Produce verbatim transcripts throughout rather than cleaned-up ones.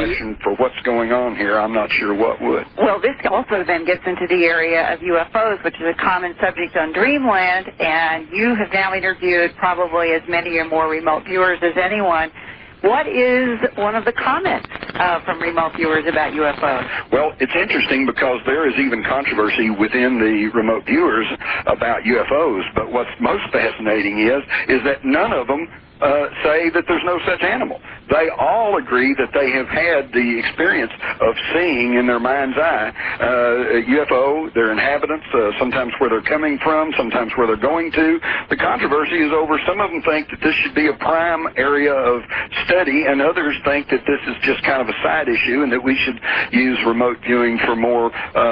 question for what's going on here, I'm not sure what would. Well, this also then gets into the area of U F Os, which is a common subject on Dreamland, and you have now interviewed probably as many or more remote viewers as anyone. What is one of the comments uh, from remote viewers about U F Os? Well, it's interesting because there is even controversy within the remote viewers about U F Os, but what's most fascinating is, is that none of them Uh, say that there's no such animal. They all agree that they have had the experience of seeing in their mind's eye uh, a U F O, their inhabitants, uh, sometimes where they're coming from, sometimes where they're going to. The controversy is over. Some of them think that this should be a prime area of study, and others think that this is just kind of a side issue and that we should use remote viewing for more,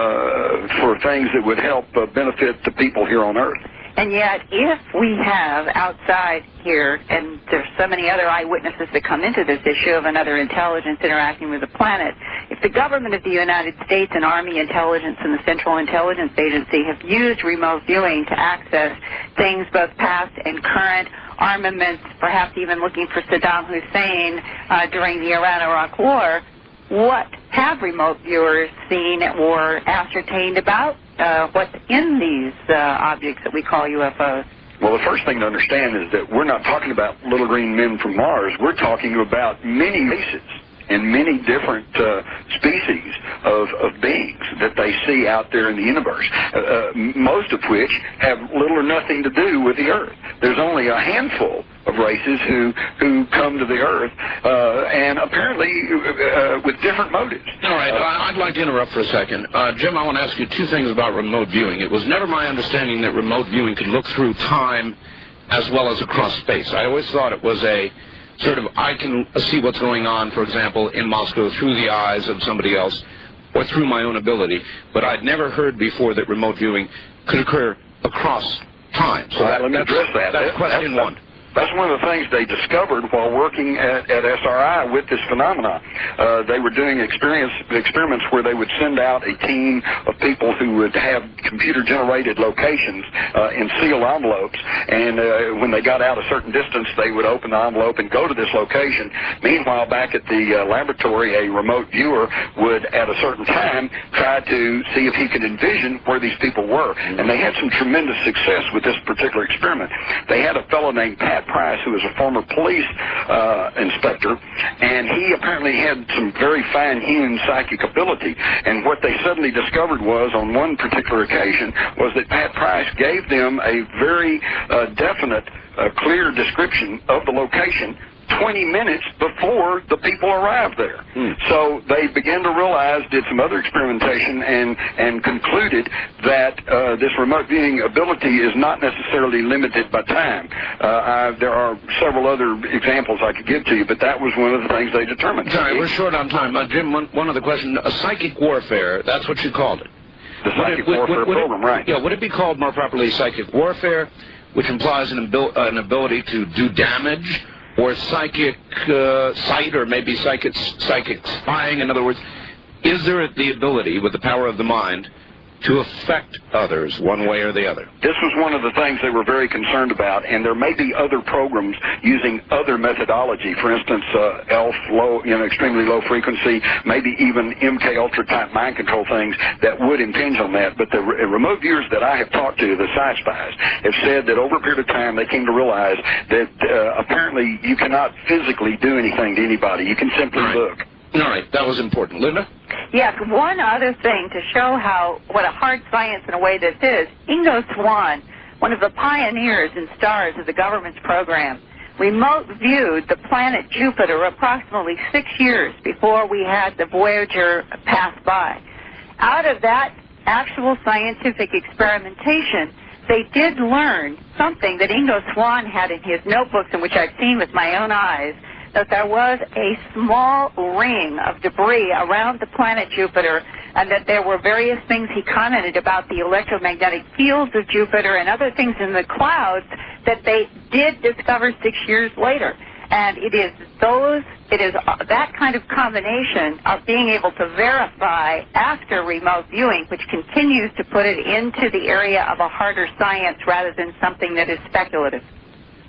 uh, for things that would help uh, benefit the people here on Earth. And yet, if we have outside here, and there's so many other eyewitnesses that come into this issue of another intelligence interacting with the planet, if the government of the United States and Army intelligence and the Central Intelligence Agency have used remote viewing to access things both past and current, armaments, perhaps even looking for Saddam Hussein uh, during the Iran-Iraq War, what have remote viewers seen or ascertained about uh, what's in these uh, objects that we call U F Os? Well, the first thing to understand is that we're not talking about little green men from Mars. We're talking about many races and many different uh, species of, of beings that they see out there in the universe, uh, uh, most of which have little or nothing to do with the Earth. There's only a handful of races who, who come to the Earth, uh, and apparently uh, with different motives. All right, uh, I'd like to interrupt for a second. Uh, Jim, I want to ask you two things about remote viewing. It was never my understanding that remote viewing could look through time as well as across space. I always thought it was a sort of, I can see what's going on, for example, in Moscow through the eyes of somebody else or through my own ability, but I'd never heard before that remote viewing could occur across time. So right, that, let me that's, address that. That's that, question that's, one. That's one of the things they discovered while working at, at S R I with this phenomenon. Uh, they were doing experience, experiments where they would send out a team of people who would have computer-generated locations uh, in sealed envelopes, and uh, when they got out a certain distance, they would open the envelope and go to this location. Meanwhile, back at the uh, laboratory, a remote viewer would, at a certain time, try to see if he could envision where these people were, and they had some tremendous success with this particular experiment. They had a fellow named Pat Price, who was a former police uh, inspector, and he apparently had some very fine-hewn psychic ability. And what they suddenly discovered was, on one particular occasion, was that Pat Price gave them a very uh, definite, uh, clear description of the location twenty minutes before the people arrived there. Hmm. So they began to realize, did some other experimentation, and, and concluded that uh, this remote viewing ability is not necessarily limited by time. Uh, I, there are several other examples I could give to you, but that was one of the things they determined. Sorry, we're short on time. Uh, Jim, one, one other question. Uh, psychic warfare, that's what you called it. The psychic would it, warfare would, would program, it, right. Yeah, would it be called more properly psychic warfare, which implies an, abil an ability to do damage, or psychic uh, sight, or maybe psychic, psychic spying? In other words, is there the ability, with the power of the mind, to affect others one way or the other? This was one of the things they were very concerned about, and there may be other programs using other methodology. For instance, uh, E L F, low, you know, extremely low frequency, maybe even M K Ultra type mind control things that would impinge on that. But the re remote viewers that I have talked to, the Sci Spies, have said that over a period of time they came to realize that uh, apparently you cannot physically do anything to anybody. You can simply right. look. All right, that was important. Linda? Yes, one other thing to show how what a hard science in a way this is. Ingo Swann, one of the pioneers and stars of the government's program, remote viewed the planet Jupiter approximately six years before we had the Voyager pass by. Out of that actual scientific experimentation, they did learn something that Ingo Swann had in his notebooks, and which I've seen with my own eyes, that there was a small ring of debris around the planet Jupiter, and that there were various things he commented about the electromagnetic fields of Jupiter and other things in the clouds that they did discover six years later. And it is those, it is that kind of combination of being able to verify after remote viewing, which continues to put it into the area of a harder science rather than something that is speculative.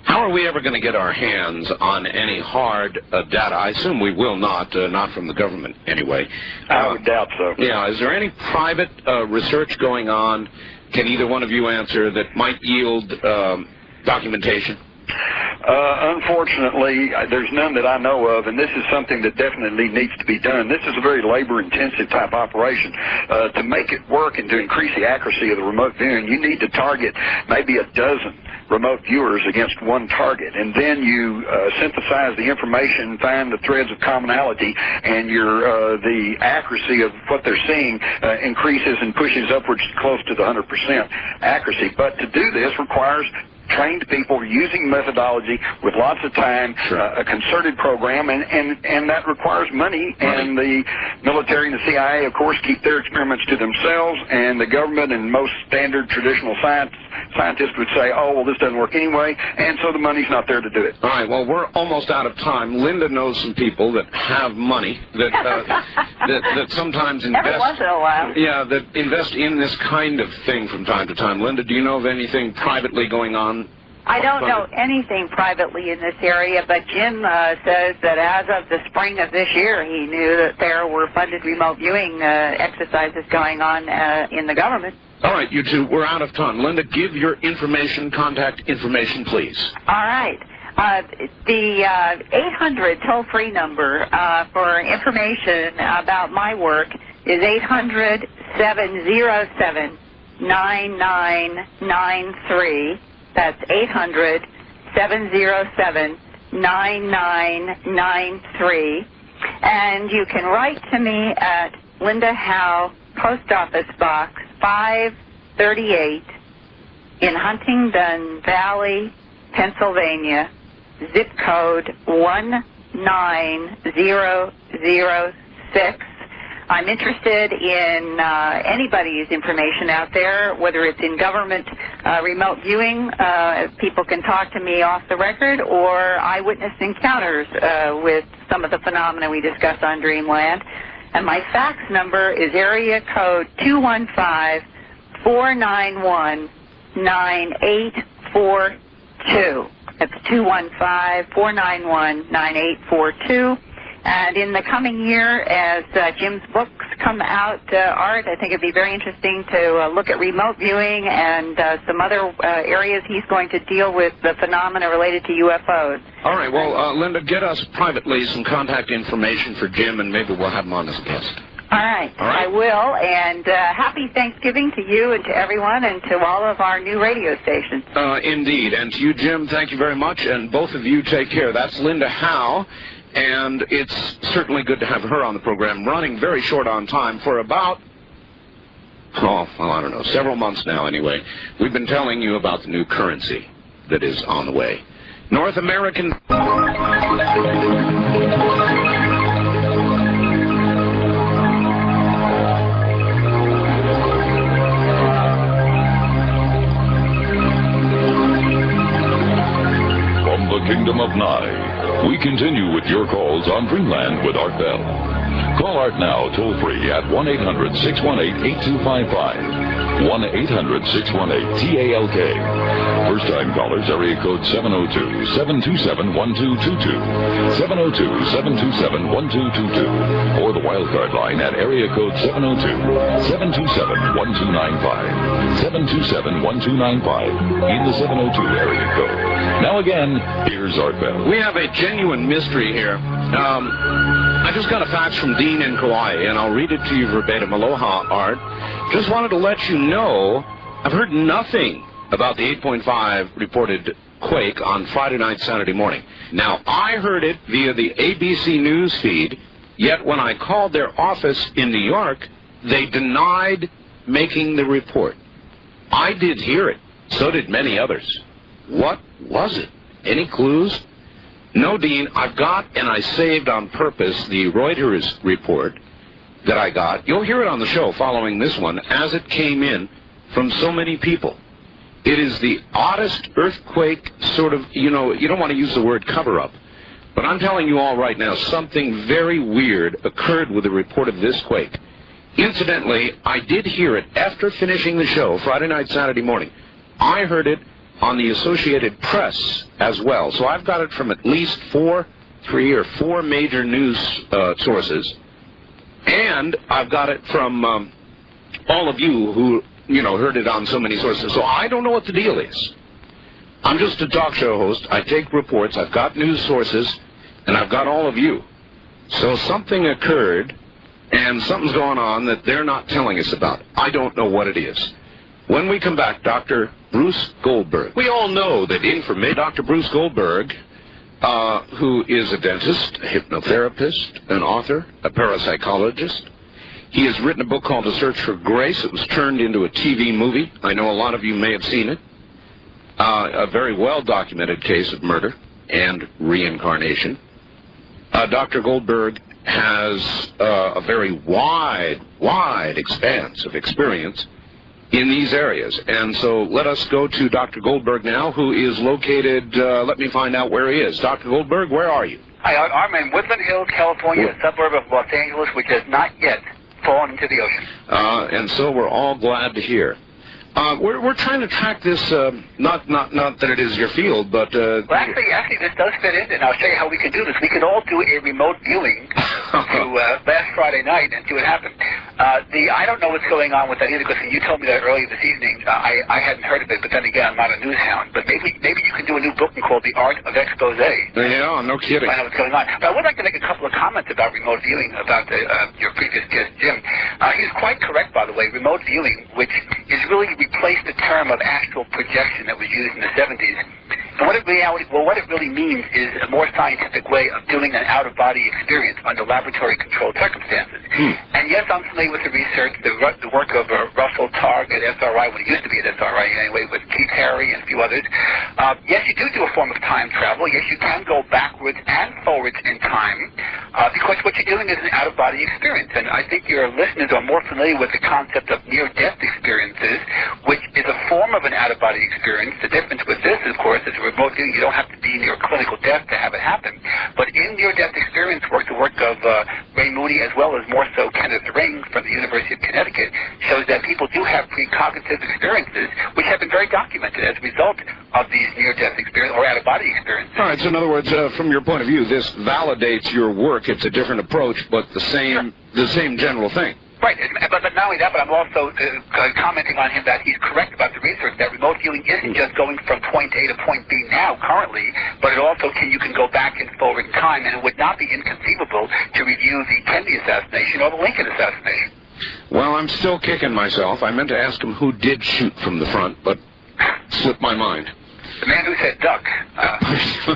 How are we ever going to get our hands on any hard uh, data? I assume we will not, uh, not from the government anyway. Uh, I would doubt so. Yeah, is there any private uh, research going on, can either one of you answer, that might yield um, documentation? Uh, unfortunately, there's none that I know of, and this is something that definitely needs to be done. This is a very labor-intensive type operation. Uh, to make it work and to increase the accuracy of the remote viewing, you need to target maybe a dozen remote viewers against one target, and then you uh, synthesize the information, find the threads of commonality, and your uh, the accuracy of what they're seeing uh, increases and pushes upwards close to the one hundred percent accuracy. But to do this requires trained people using methodology with lots of time, sure. uh, a concerted program, and, and, and that requires money, money. And the military and the C I A, of course, keep their experiments to themselves, and the government and most standard traditional science, scientists would say, oh, well, this doesn't work anyway, and so the money's not there to do it. All right, well, we're almost out of time. Linda knows some people that have money that uh, that, that sometimes invest. Every once in a while. Yeah, that invest in this kind of thing from time to time. Linda, do you know of anything privately going on? I don't know anything privately in this area, but Jim uh, says that as of the spring of this year, he knew that there were funded remote viewing uh, exercises going on uh, in the government. All right, you two, we're out of time. Linda, give your information, contact information, please. All right. Uh, the uh, eight hundred toll-free number uh, for information about my work is eight hundred, seven oh seven, nine nine nine three. That's eight hundred, seven oh seven, nine nine nine three. And you can write to me at Linda Howe, Post Office Box five thirty-eight in Huntingdon Valley, Pennsylvania, zip code one nine zero zero six. I'm interested in uh, anybody's information out there, whether it's in government uh, remote viewing. Uh, people can talk to me off the record, or eyewitness encounters uh, with some of the phenomena we discuss on Dreamland. And my fax number is area code two one five, four nine one, nine eight four two. That's two one five, four nine one, nine eight four two. And in the coming year, as uh, Jim's books come out, uh, Art, I think it'd be very interesting to uh, look at remote viewing and uh, some other uh, areas he's going to deal with the phenomena related to U F Os. All right, well, uh, Linda, get us privately some contact information for Jim, and maybe we'll have him on as a guest. All right, all right. I will, and uh, happy Thanksgiving to you and to everyone and to all of our new radio stations. Uh, indeed, and to you, Jim, thank you very much, and both of you take care. That's Linda Howe. And it's certainly good to have her on the program, running very short on time for about, oh, well, I don't know, several months now anyway. We've been telling you about the new currency that is on the way. North American... From the Kingdom of Nye, we continue with your calls on Dreamland with Art Bell. Call Art now toll-free at one eight hundred, six one eight, eight two five five. one eight hundred, six one eight, T A L K. First-time callers, area code seven oh two, seven two seven, one two two two. seven oh two, seven two seven, one two two two. Or the wildcard line at area code seven oh two, seven two seven, one two nine five. seven two seven, one two nine five in the seven oh two area code. Now again, here's Art Bell. We have a genuine mystery here. Um, I just got a fax from Dean in Kauai, and I'll read it to you verbatim. Aloha, Art. Just wanted to let you know I've heard nothing about the eight point five reported quake on Friday night, Saturday morning. Now, I heard it via the A B C News feed, yet when I called their office in New York, they denied making the report. I did hear it. So did many others. What was it? Any clues? No, Dean, I've got, and I saved on purpose, the Reuters report that I got. You'll hear it on the show following this one, as it came in from so many people. It is the oddest earthquake sort of, you know, you don't want to use the word cover-up, but I'm telling you all right now, something very weird occurred with the report of this quake. Incidentally, I did hear it after finishing the show, Friday night, Saturday morning. I heard it on the Associated Press as well. So I've got it from at least four, three or four major news uh, sources, and I've got it from um, all of you who, you know, heard it on so many sources. So I don't know what the deal is. I'm just a talk show host. I take reports. I've got news sources, and I've got all of you. So something occurred, and something's going on that they're not telling us about. I don't know what it is. When we come back, Doctor Bruce Goldberg. We all know that information. Doctor Bruce Goldberg, uh, who is a dentist, a hypnotherapist, an author, a parapsychologist. He has written a book called A Search for Grace. It was turned into a T V movie. I know a lot of you may have seen it. Uh, a very well-documented case of murder and reincarnation. Uh, Doctor Goldberg has uh, a very wide, wide expanse of experience in these areas. And so let us go to Doctor Goldberg now, who is located, uh, let me find out where he is. Doctor Goldberg, where are you? Hi, I'm in Woodland Hills, California, a suburb of Los Angeles, which has not yet fallen into the ocean. Uh, and so we're all glad to hear. Uh, we're, we're trying to track this, uh, not, not, not that it is your field, but... Uh, well, actually, actually, this does fit in, and I'll show you how we can do this. We could all do a remote viewing to uh, last Friday night and see what happened. Uh, the I don't know what's going on with that either, because you told me that earlier this evening. Uh, I, I hadn't heard of it, but then again, I'm not a news hound. But maybe maybe you can do a new book called The Art of Expose. Yeah, no kidding. I know what's going on. But I would like to make a couple of comments about remote viewing, about the, uh, your previous guest, Jim. Uh, he's quite correct, by the way. Remote viewing, which is really replaced the term of astral projection that was used in the seventies. And what it reality, well, what it really means is a more scientific way of doing an out-of-body experience under laboratory-controlled circumstances. Hmm. And yes, I'm familiar with the research, the, the work of uh, Russell Targ at S R I, when it used to be at S R I anyway, with Keith Harry and a few others. Uh, yes, you do do a form of time travel. Yes, you can go backwards and forwards in time, uh, because what you're doing is an out-of-body experience. And I think your listeners are more familiar with the concept of near-death experiences, which is a form of an out-of-body experience. The difference with this, of course, is remote viewing. You don't have to be near clinical death to have it happen. But in near-death experience work, the work of uh, Ray Mooney, as well as more so Kenneth Ring from the University of Connecticut, shows that people do have precognitive experiences, which have been very documented as a result of these near-death experiences or out-of-body experiences. All right, so in other words, uh, from your point of view, this validates your work. It's a different approach, but the same, sure. the same general thing. Right, but, but not only that, but I'm also uh, commenting on him that he's correct about the research, that remote viewing isn't just going from point A to point B now, currently, but it also can, you can go back and forward in time, and it would not be inconceivable to review the Kennedy assassination or the Lincoln assassination. Well, I'm still kicking myself. I meant to ask him who did shoot from the front, but slipped my mind. The man who said duck. Uh,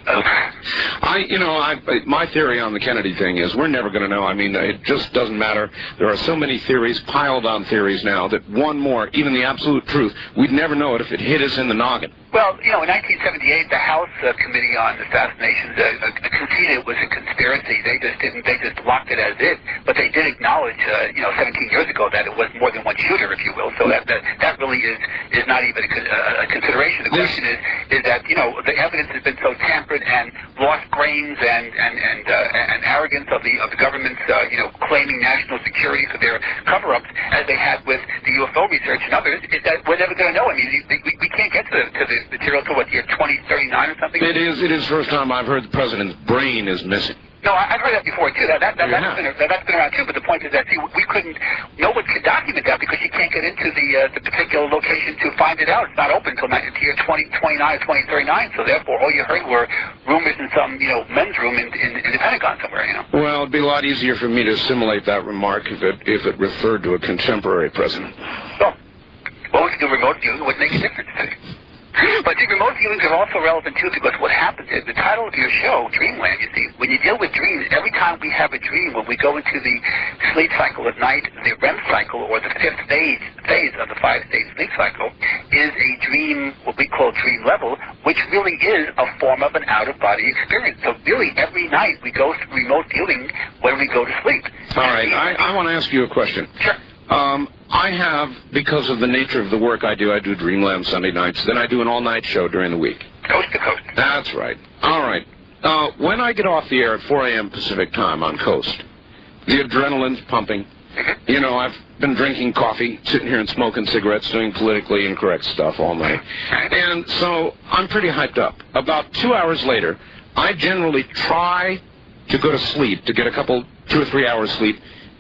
I, you know, I, my theory on the Kennedy thing is we're never going to know. I mean, it just doesn't matter. There are so many theories, piled on theories now, that one more, even the absolute truth, we'd never know it if it hit us in the noggin. Well, you know, in nineteen seventy-eight, the House uh, Committee on Assassinations uh, uh, conceded it was a conspiracy. They just didn't, they just locked it as it. But they did acknowledge, uh, you know, seventeen years ago that it was more than one shooter, if you will. So that that, that really is, is not even a, a consideration. The question is, is that, you know, the evidence has been so tampered and lost brains and, and, and, uh, and arrogance of the, of the government's, uh, you know, claiming national security for their cover-ups, as they had with the U F O research and others, is that we're never going to know. I mean, we, we can't get to the, to the material to what, year twenty thirty-nine or something? It is. It is the first time I've heard the president's brain is missing. No, I, I've heard that before too. That, that, that, that's, been, that, that's been around too. But the point is that see, we couldn't, no one could document that because you can't get into the uh, the particular location to find it out. It's not open until year twenty twenty-nine or twenty thirty-nine. So therefore, all you heard were rumors in some, you know, men's room in, in, in the Pentagon somewhere. You know. Well, it'd be a lot easier for me to assimilate that remark if it if it referred to a contemporary president. So, well, we could do remote viewing. It would make a difference to you. But see, remote viewings are also relevant too, because what happens is, the title of your show, Dreamland, you see, when you deal with dreams, every time we have a dream, when we go into the sleep cycle at night, the R E M cycle, or the fifth phase, phase of the five-stage sleep cycle, is a dream, what we call dream level, which really is a form of an out-of-body experience. So really, every night we go through remote viewing when we go to sleep. All right, I, I want to ask you a question. Sure. Um, I have, because of the nature of the work I do, I do Dreamland Sunday nights, then I do an all-night show during the week. Coast to coast. That's right. All right. Uh, when I get off the air at four a m Pacific time on Coast, the adrenaline's pumping, You know, I've been drinking coffee, sitting here and smoking cigarettes, doing politically incorrect stuff all night. And so I'm pretty hyped up. About two hours later, I generally try to go to sleep, to get a couple, two or three hours sleep,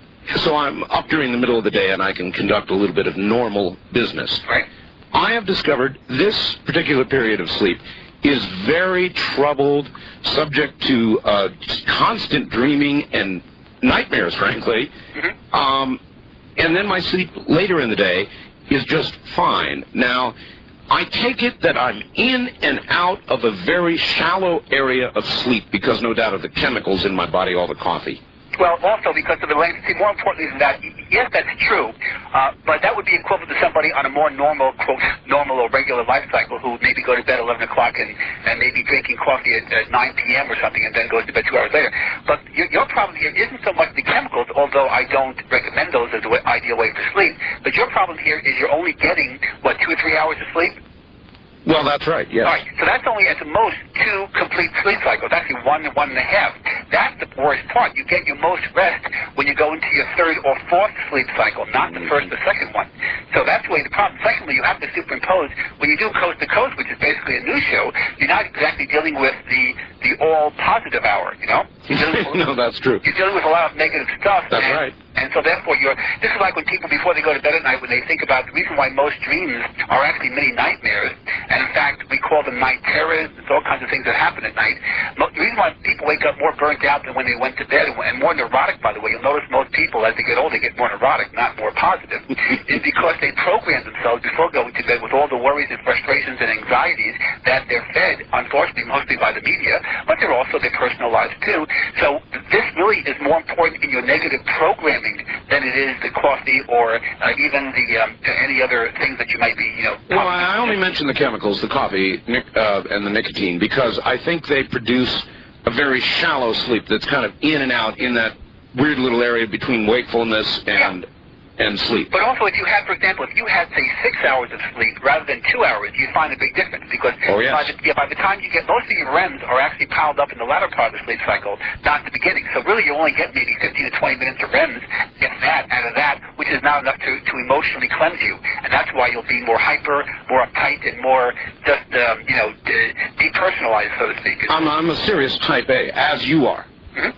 so I'm up during the middle of the day and I can conduct a little bit of normal business. Right. I have discovered this particular period of sleep is very troubled, subject to uh, constant dreaming and nightmares, frankly. Mm-hmm. Um, and then my sleep later in the day is just fine. Now, I take it that I'm in and out of a very shallow area of sleep because, no doubt, of the chemicals in my body, all the coffee. Well, also because of the length. See, more importantly than that, yes, that's true, uh, but that would be equivalent to somebody on a more normal, quote, normal or regular life cycle who maybe go to bed at eleven o'clock and, and maybe drinking coffee at, at nine p.m. or something and then goes to bed two hours later. But your, your problem here isn't so much the chemicals, although I don't recommend those as the way, ideal way to sleep, but your problem here is you're only getting, what, two or three hours of sleep? Well, that's right, yes. All right, so that's only at the most two complete sleep cycles, actually one, one and a half. That's the worst part. You get your most rest when you go into your third or fourth sleep cycle, not the first or second one. So that's really the problem. Secondly, you have to superimpose, when you do Coast to Coast, which is basically a news show, you're not exactly dealing with the, the all positive hour, you know? You're dealing with, no, that's true. You're dealing with a lot of negative stuff. That's and, right. And so therefore, you're, this is like when people, before they go to bed at night, when they think about the reason why most dreams are actually mini nightmares, and in fact, we call them night terrors. There's all kinds of things that happen at night. The reason why people wake up more burnt out than when they went to bed, and more neurotic, by the way, you'll notice most people, as they get older, get more neurotic, not more positive, is because they program themselves before going to bed with all the worries and frustrations and anxieties that they're fed, unfortunately, mostly by the media, but they're also their personal lives, too. So this really is more important in your negative programming than it is the coffee or uh, even the um, any other things that you might be, you know. Well, I only mention the chemicals, the coffee nic uh, and the nicotine, because I think they produce a very shallow sleep that's kind of in and out in that weird little area between wakefulness and... Yeah. and sleep. But also, if you had, for example, if you had, say, six hours of sleep rather than two hours, you'd find a big difference because oh, yes. by, the, yeah, by the time you get, most of your R E Ms are actually piled up in the latter part of the sleep cycle, not the beginning. So really, you only get maybe fifteen to twenty minutes of R E Ms, if that, out of that, which is not enough to, to emotionally cleanse you. And that's why you'll be more hyper, more uptight, and more just, um, you know, de depersonalized, so to speak. I'm, I'm a serious type A, as you are. Mm-hmm.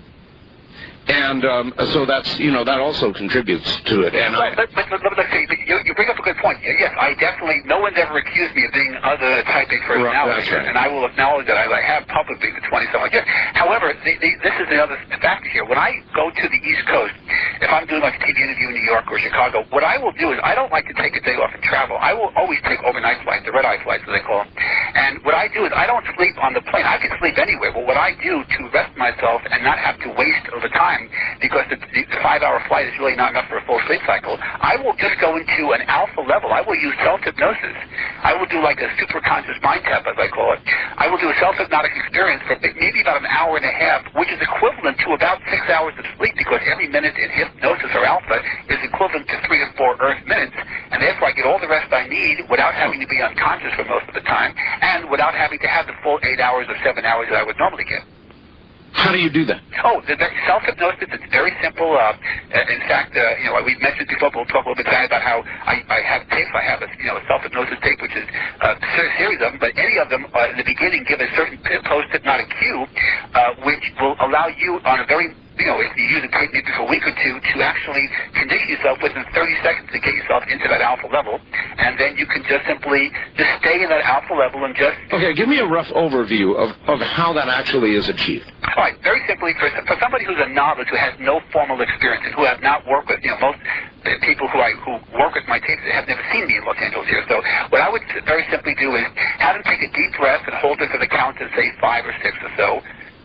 And um, so that's, you know, that also contributes to it. And well, I, but, but, but, but let's see, you, you bring up a good point. Yes, I definitely, no one's ever accused me of being other type A personality, right. and I will acknowledge that I, I have publicly for twenty-some years. However, the, the, this is another factor here. When I go to the East Coast, if I'm doing like a T V interview in New York or Chicago, what I will do is I don't like to take a day off and travel. I will always take overnight flights, the red-eye flights, as they call them. And what I do is I don't sleep on the plane. I can sleep anywhere, but what I do to rest myself and not have to waste over time, because the, the five-hour flight is really not enough for a full sleep cycle, I will just go into an alpha level. I will use self-hypnosis. I will do like a super-conscious mind tap, as I call it. I will do a self-hypnotic experience for maybe about an hour and a half, which is equivalent to about six hours of sleep, because every minute in hypnosis or alpha is equivalent to three to four Earth minutes, and therefore I get all the rest I need without having to be unconscious for most of the time, and without having to have the full eight hours or seven hours that I would normally get. how do you do that? Oh, the, the self-hypnosis, it's very simple. Uh, in fact, uh, you know, we've mentioned before, but we'll talk a little bit tonight about how I, I have tapes. I have a, you know, a self-hypnosis tape, which is uh, a series of them, but any of them uh, in the beginning give a certain post-hypnotic cue, uh, which will allow you on a very, you know, if you use a tape maybe for a week or two, to actually condition yourself within thirty seconds to get yourself into that alpha level, and then you can just simply just stay in that alpha level and just... Okay, give me a rough overview of, of how that actually is achieved. All right, very simply, for, for somebody who's a novice who has no formal experience and who have not worked with, you know, most people who I who work with my tapes have never seen me in Los Angeles here. So what I would very simply do is have them take a deep breath and hold it for the count of, say, five or six or so.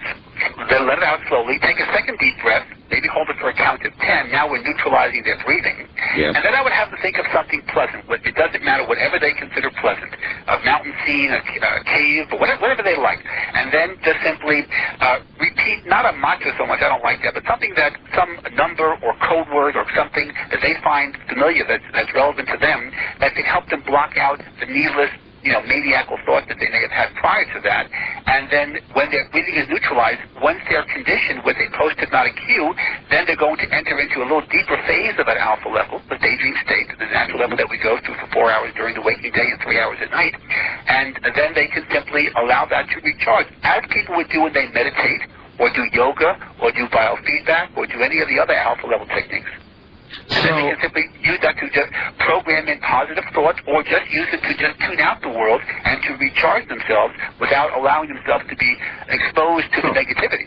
Then let it out slowly. Take a second deep breath. Maybe hold it for a count of ten. Now we're neutralizing their breathing. Yes. And then I would have them think of something pleasant. It doesn't matter, whatever they consider pleasant. A mountain scene, a, a cave, whatever, whatever they like. And then just simply uh, repeat, not a mantra so much, I don't like that, but something that, some number or code word or something that they find familiar, that's, that's relevant to them, that can help them block out the needless you know, maniacal thoughts that they may have had prior to that. And then when their breathing is neutralized, once they're conditioned with a post-hypnotic cue, then they're going to enter into a little deeper phase of that alpha level, the daydream state, the natural level that we go through for four hours during the waking day and three hours at night. And then they can simply allow that to recharge, as people would do when they meditate, or do yoga, or do biofeedback, or do any of the other alpha level techniques. So, and then they can simply use that to just program in positive thoughts, or just use it to just tune out the world and to recharge themselves without allowing themselves to be exposed to the negativity.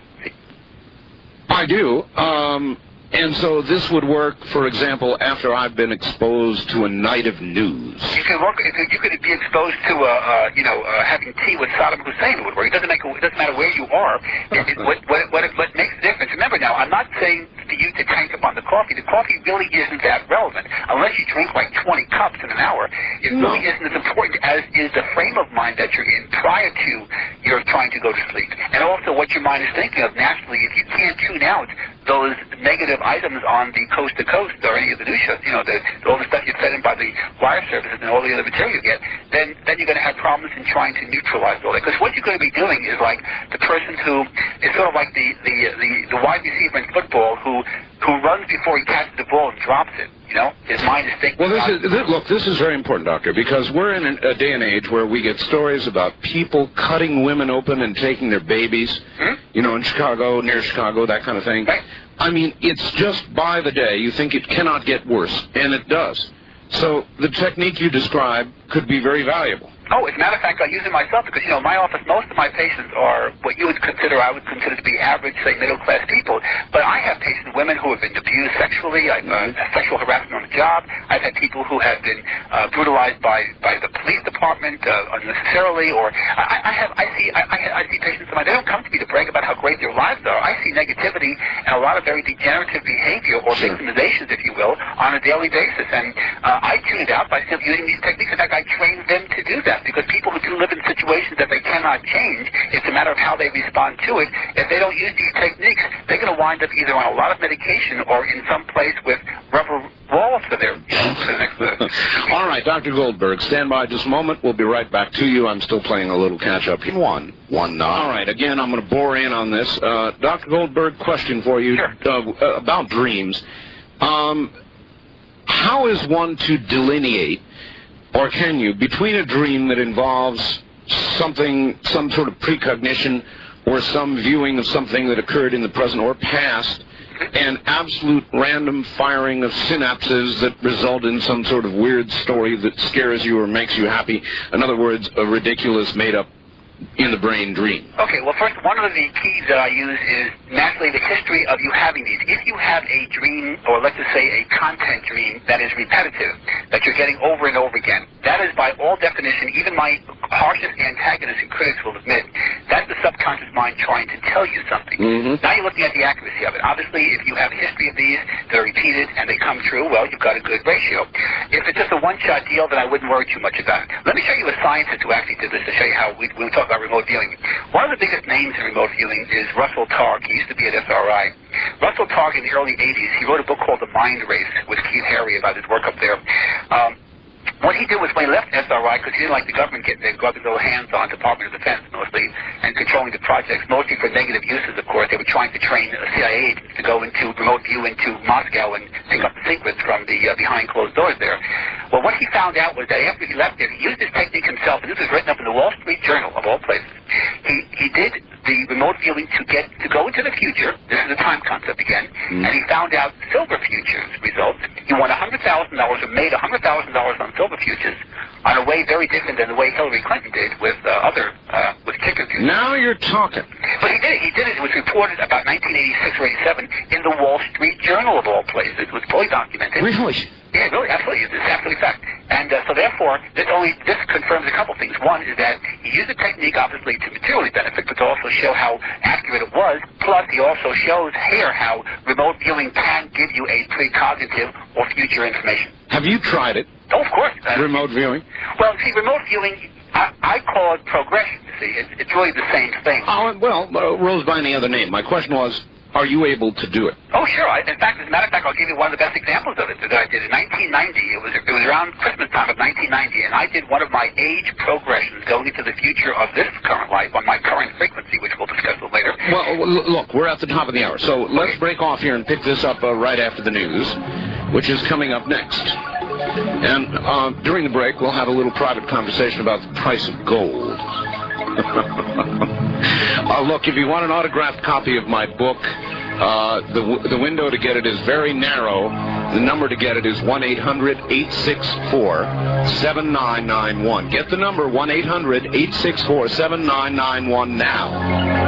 I do. Um, and so this would work, for example, after I've been exposed to a night of news. You can work. You could be exposed to, uh, uh, you know, uh, having tea with Saddam Hussein. It would work. It doesn't make. It doesn't matter where you are. It, it, what, what, what, what makes the difference? Remember now, I'm not saying for you to tank up on the coffee. The coffee really isn't that relevant unless you drink like twenty cups in an hour. It no. really isn't as important as is the frame of mind that you're in prior to you're trying to go to sleep, and also what your mind is thinking of naturally. If you can't tune out those negative items on the coast to coast or any of the news shows, you know, the, all the stuff you're fed in by the wire services and all the other material you get, then then you're going to have problems in trying to neutralize all that. Because what you're going to be doing is like the person who is sort of like the the the, the wide receiver in football who who runs before he catches the ball and drops it. You know, his mind is thinking. Well, this about is this, look. This is very important, Doctor, because we're in a day and age where we get stories about people cutting women open and taking their babies. Hmm? You know, in Chicago, near Chicago, that kind of thing. Right. I mean, it's just by the day. You think it cannot get worse, and it does. So the technique you describe could be very valuable. Oh, as a matter of fact, I use it myself because, you know, my office, most of my patients are what you would consider, I would consider to be average, say, middle-class people. But I have patients, women who have been abused sexually, I've, uh, sexual harassment on the job. I've had people who have been uh, brutalized by, by the police department uh, unnecessarily, or I, I have, I see, I, I, I see patients of mine, they don't come to me to brag about how great their lives are. I see negativity and a lot of very degenerative behavior, or sure. victimizations, if you will, on a daily basis. And uh, I tune it out by simply using these techniques. In fact, I train them to do that. Because people who do live in situations that they cannot change, it's a matter of how they respond to it. If they don't use these techniques, they're going to wind up either on a lot of medication or in some place with rubber walls for their, you know, for the next uh, All right, Doctor Goldberg, stand by just a moment. We'll be right back to you. I'm still playing a little catch-up. One, one, nine. All right, again, I'm going to bore in on this. Uh, Doctor Goldberg, question for you sure. uh, about dreams. Um, how is one to delineate, or can you, between a dream that involves something, some sort of precognition or some viewing of something that occurred in the present or past, and absolute random firing of synapses that result in some sort of weird story that scares you or makes you happy? In other words, a ridiculous, made-up, in-the-brain dream. Okay, well, first, one of the keys that I use is naturally the history of you having these. If you have a dream, or let's just say a content dream that is repetitive, that you're getting over and over again, that is by all definition, even my harshest antagonists and critics will admit, that's the subconscious mind trying to tell you something. Mm-hmm. Now you're looking at the accuracy of it. Obviously, if you have a history of these that are repeated and they come true, well, you've got a good ratio. If it's just a one-shot deal, then I wouldn't worry too much about it. Let me show you a scientist who actually did this to show you how we, we talk about remote viewing. One of the biggest names in remote viewing is Russell Targ. He used to be at S R I. Russell Targ in the early eighties, he wrote a book called The Mind Race with Keith Harry about his work up there. Um, What he did was when he left S R I, because he didn't like the government getting their grubby little hands on Department of Defense mostly, and controlling the projects, mostly for negative uses, of course. They were trying to train C I A agents to go into remote view into Moscow and pick up the secrets from the uh, behind closed doors there. Well, what he found out was that after he left there, he used this technique himself, and this was written up in the Wall Street Journal, of all places. He, he did the remote viewing to get to go into the future. This is a time concept again. Mm. And he found out silver futures results. He won one hundred thousand dollars or made one hundred thousand dollars on silver futures on a way very different than the way Hillary Clinton did with uh, other, uh, with ticker futures. Now you're talking. But he did it. He did it. It was reported about nineteen eighty-six or eighty-seven in the Wall Street Journal, of all places. It was fully documented. Really? Yeah, really, absolutely. It's absolutely fact. And uh, so therefore, this only this confirms a couple things. One is that he used the technique, obviously, to materially benefit, but to also show how accurate it was. Plus, he also shows here how remote viewing can give you a precognitive or future information. Have you tried it? Oh, of course. Uh, remote viewing? Well, see, remote viewing, I, I call it progression, you see. It's, it's really the same thing. Oh, well, uh, rose by any other name. My question was, are you able to do it? Oh, sure. I, in fact, as a matter of fact, I'll give you one of the best examples of it that I did in nineteen ninety. It was it was around Christmas time of nineteen ninety, and I did one of my age progressions going into the future of this current life on my current frequency, which we'll discuss a little later. Well, l- look, we're at the top of the hour, so let's break off here and pick this up uh, right after the news, which is coming up next. And uh, during the break, we'll have a little private conversation about the price of gold. uh, look, if you want an autographed copy of my book, uh, the, w- the window to get it is very narrow. The number to get it is one eight hundred, eight six four, seven nine nine one. Get the number one eight hundred, eight six four, seven nine nine one now.